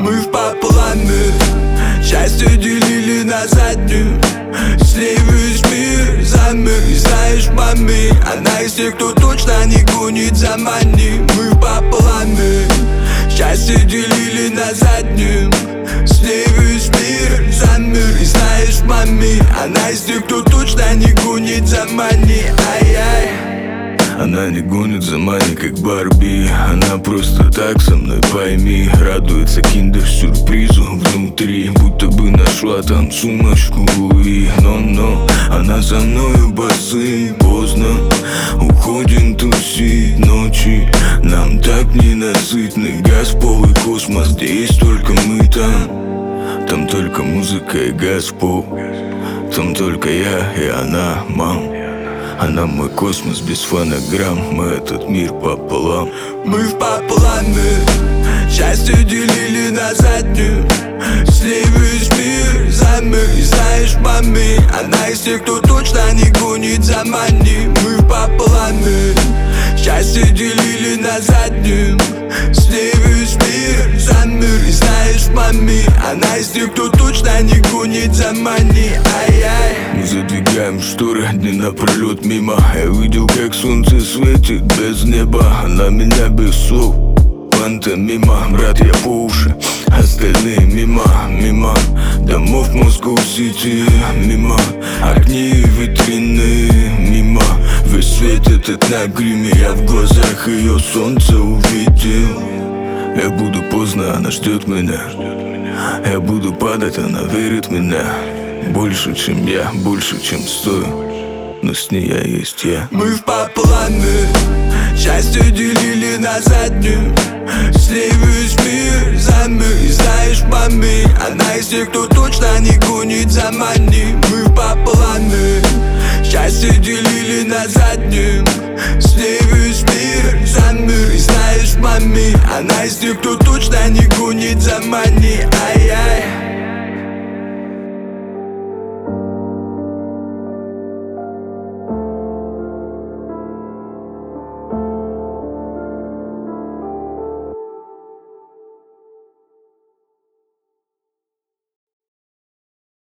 Мы в пополам, счастье делили на заднюю. С ней весь мир замер, и знаешь, маме, она из тех, кто точно не гонит за мани. Мы в пополам, счастье делили на заднюю. С ней весь мир замер, и знаешь, маме, она из тех, кто точно не гонит за мани. Ай-яй. Она не гонит за мани, как Барби. Она просто так со мной, пойми. Радуется киндер-сюрпризу внутри, будто бы нашла там сумочку Луи. Но она за мною басы. Поздно уходим тусить ночи. Нам так ненасытный газ, пол и космос, где есть только мы там. Там только музыка и газ, пол. Там только я и она, мам. Она мой космос без фонограмм. Мы этот мир пополам. Мы в пополам, счастье делили на заднюю. С ней весь мир замер, и знаешь, маме, она из тех, кто точно не гонит за мани. Мы в пополам, счастье делили на заднюю. С ней весь мир замер, и знаешь, маме, она из тех, кто точно не гонит за мани. Ай-яй. Мы задвигаем шторы дни напролет мимо. Я видел, как солнце светит без неба. Она меня без слов, пантомима. Брат, я по уши, остальные мимо. Домов Москва-Сити, мимо. Огни и витрины, мимо. Весь свет этот на гриме. Я в глазах ее солнце увидел. Я буду поздно, она ждет меня. Я буду падать, она верит в меня. Больше, чем я, больше, чем стою, но с ней я есть я. Мы в пополам, счастье делили на заднюю. С ней весь мир замер, и знаешь, маме, она из тех, кто точно не гонит за мани. Мы в пополам, счастье делили на заднюю. С ней весь мир замер, и знаешь, маме, она из тех, кто точно не гонит за мани.